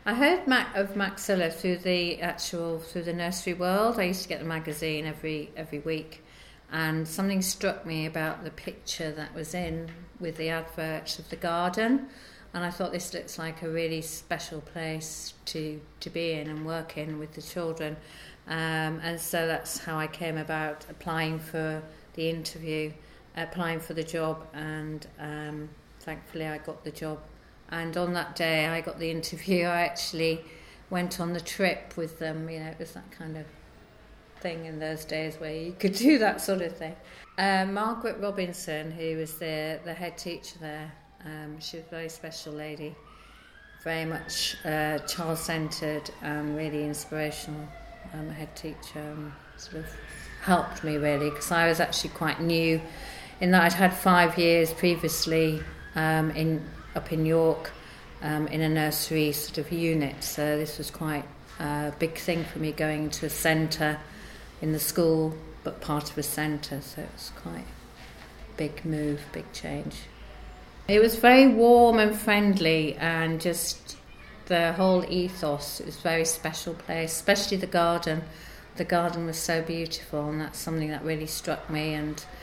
I heard of Maxilla through the nursery world. I used to get the magazine every week, and something struck me about the picture that was in with the adverts of the garden, and I thought this looks like a really special place to be in and work in with the children, and so that's how I came about applying for the interview, applying for the job, and thankfully I got the job. And on that day I got the interview, I actually went on the trip with them. It was that kind of thing in those days where you could do that sort of thing. Margaret Robinson, who was the head teacher there, she was a very special lady, very much child-centred and really inspirational head teacher, sort of helped me really, because I was actually quite new in that I'd had 5 years previously up in York in a nursery sort of unit, so this was quite a big thing for me, going into a centre in the school but part of a centre, so it was quite a big move, big change. It was very warm and friendly, and just the whole ethos, it was a very special place, especially the garden. The garden was so beautiful, and that's something that really struck me,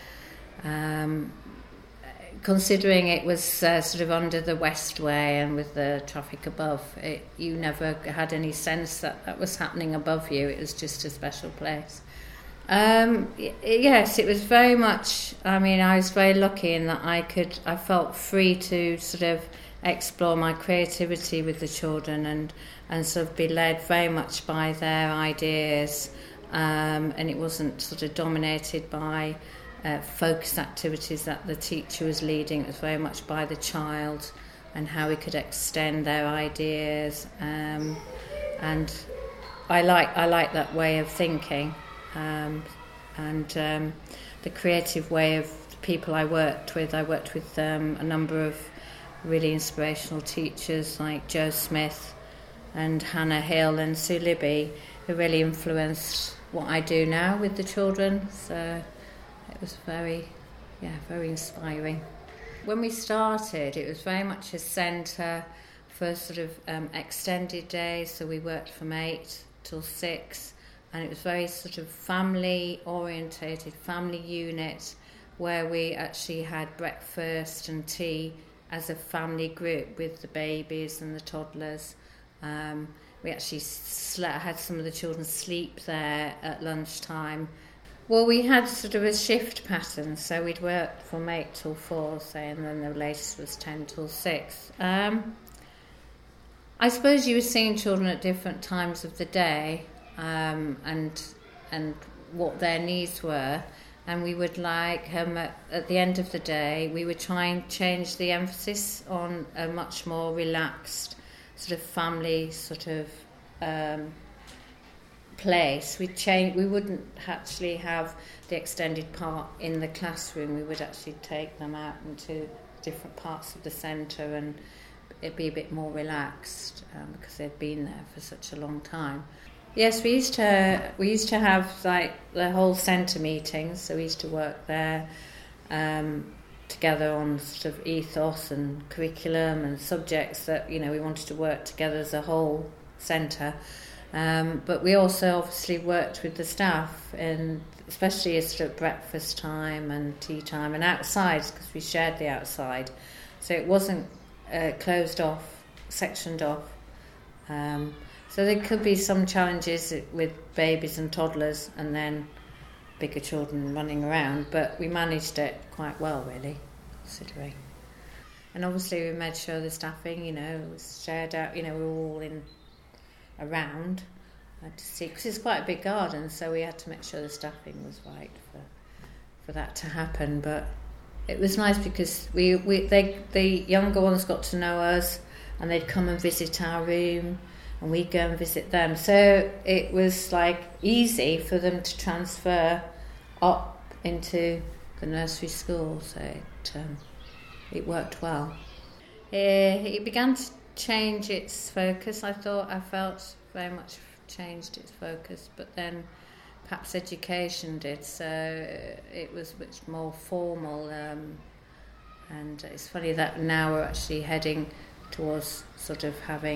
and considering it was sort of under the Westway and with the traffic above, you never had any sense that was happening above you. It was just a special place. Yes, it was very much, I was very lucky in that I felt free to sort of explore my creativity with the children and sort of be led very much by their ideas, and it wasn't sort of dominated by focused activities that the teacher was leading. It was very much by the child and how we could extend their ideas, and I like that way of thinking, and the creative way of the people I worked with. I worked with a number of really inspirational teachers like Joe Smith and Hannah Hill and Sue Libby, who really influenced what I do now with the children, so it was very inspiring. When we started, it was very much a centre for sort of extended days, so we worked from 8 till 6, and it was very sort of family orientated, family unit, where we actually had breakfast and tea as a family group with the babies and the toddlers. We actually had some of the children sleep there at lunchtime. Well, we had sort of a shift pattern, so we'd work from 8 till 4, say, and then the latest was 10 till 6. I suppose you were seeing children at different times of the day, and what their needs were, and we would at the end of the day, we would try and change the emphasis on a much more relaxed sort of family sort of place. We wouldn't actually have the extended part in the classroom. We would actually take them out into different parts of the centre, and it'd be a bit more relaxed because they'd been there for such a long time. Yes, we used to have like the whole centre meetings, so we used to work there together on sort of ethos and curriculum and subjects that we wanted to work together as a whole centre. But we also obviously worked with the staff, and especially as sort of breakfast time and tea time and outside, because we shared the outside, so it wasn't closed off, sectioned off. So there could be some challenges with babies and toddlers and then bigger children running around, but we managed it quite well, really, considering. And obviously we made sure the staffing, was shared out, we were all around to see, because it's quite a big garden, so we had to make sure the staffing was right for that to happen. But it was nice because the younger ones got to know us, and they'd come and visit our room, and we'd go and visit them. So it was like easy for them to transfer up into the nursery school. So it worked well. It began to change its focus. I felt very much changed its focus, but then perhaps education did. So it was much more formal. And it's funny that now we're actually heading towards sort of having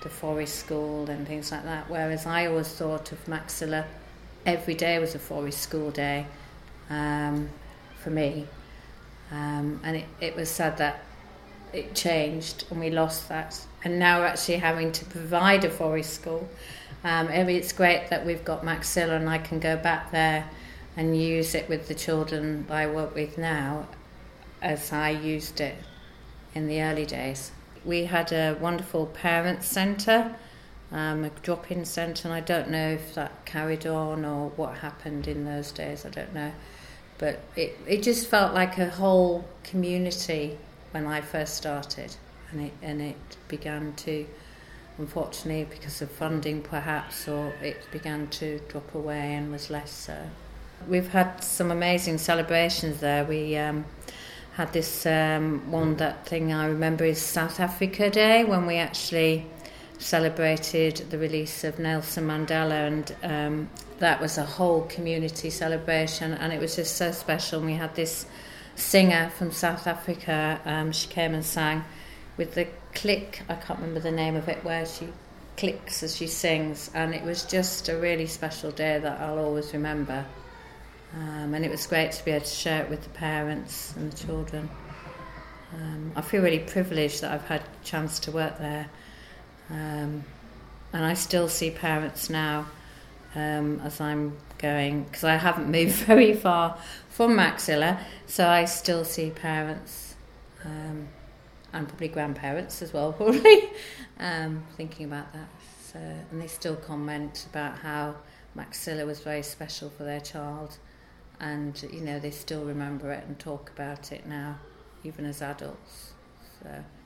the Forest School and things like that, whereas I always thought of Maxilla, every day was a Forest School day for me. And it was sad that it changed and we lost that. And now we're actually having to provide a Forest School. It's great that we've got Maxilla and I can go back there and use it with the children I work with now as I used it in the early days. We had a wonderful parents' centre, a drop-in centre, and I don't know if that carried on or what happened in those days, I don't know. But it just felt like a whole community when I first started, and it began to, unfortunately, because of funding perhaps, or it began to drop away and was less so. We've had some amazing celebrations there. We had this that thing I remember is South Africa Day, when we actually celebrated the release of Nelson Mandela, and that was a whole community celebration, and it was just so special. And we had this singer from South Africa, she came and sang with the click, I can't remember the name of it, where she clicks as she sings, and it was just a really special day that I'll always remember. And it was great to be able to share it with the parents and the children. I feel really privileged that I've had a chance to work there. And I still see parents now as I'm going, because I haven't moved very far from Maxilla, so I still see parents and probably grandparents as well, probably, thinking about that. So, and they still comment about how Maxilla was very special for their child, and they still remember it and talk about it now, even as adults. So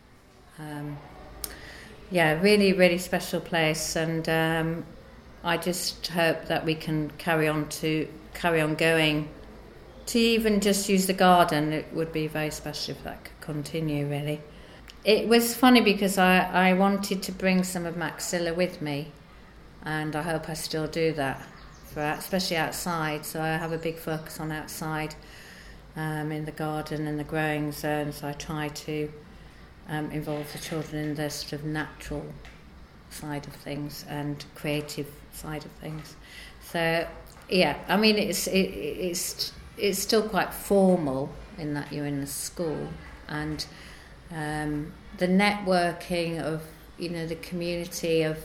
really, really special place, and I just hope that we can carry on going to even just use the garden. It would be very special if that could continue, really. It was funny because I wanted to bring some of Maxilla with me, and I hope I still do that, especially outside. So I have a big focus on outside in the garden and the growing zone, so I try to involve the children in the sort of natural side of things and creative side of things. So I mean it's still quite formal in that you're in a school, and the networking of the community of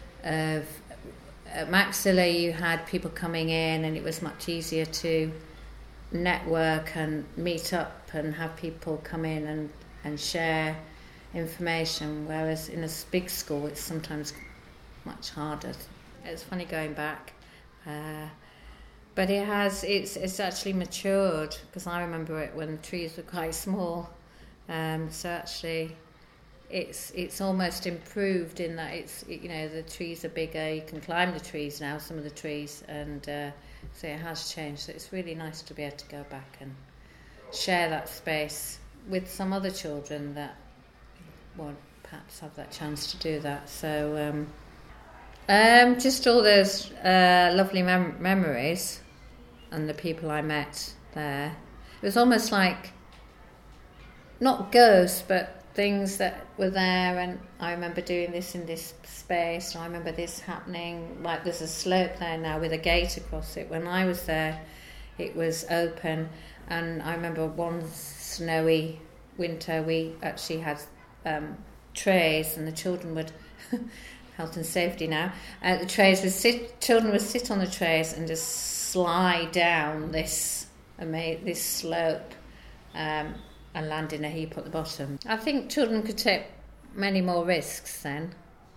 at Maxilla, you had people coming in, and it was much easier to network and meet up and have people come in and share information, whereas in a big school it's sometimes much harder. It's funny going back, but it's actually matured, because I remember it when the trees were quite small, so actually it's almost improved in that it's the trees are bigger, you can climb the trees now, some of the trees, and so it has changed. So it's really nice to be able to go back and share that space with some other children that won't perhaps have that chance to do that. So just all those lovely memories and the people I met there. It was almost like not ghosts, but things that were there, and I remember doing this in this space, and I remember this happening, like there's a slope there now with a gate across it. When I was there it was open, and I remember one snowy winter we actually had trays, and the children would health and safety now, the trays children would sit on the trays and just slide down this slope and land in a heap at the bottom. I think children could take many more risks then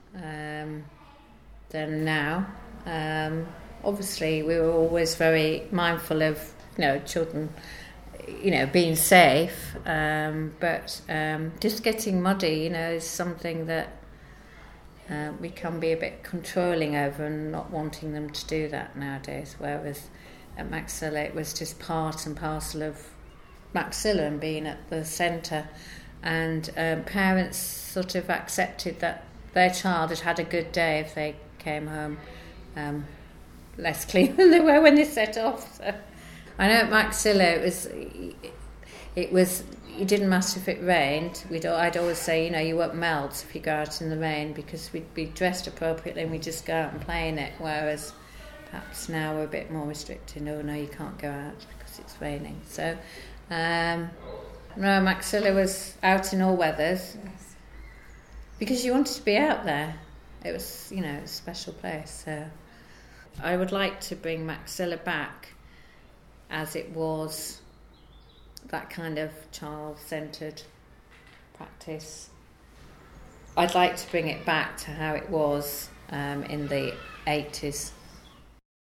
than now. Obviously, we were always very mindful of children, being safe. But just getting muddy, is something that we can be a bit controlling over and not wanting them to do that nowadays. Whereas at Maxilla, it was just part and parcel of Maxilla and being at the centre, and parents sort of accepted that their child had had a good day if they came home less clean than they were when they set off. So I know at Maxilla it was it didn't matter if it rained. I'd always say, you won't melt if you go out in the rain, because we'd be dressed appropriately and we'd just go out and play in it. Whereas perhaps now we're a bit more restricted. No, you can't go out because it's raining. So, no, Maxilla was out in all weathers because you wanted to be out there. It was, a special place. So I would like to bring Maxilla back as it was, that kind of child-centred practice. I'd like to bring it back to how it was in the 80s.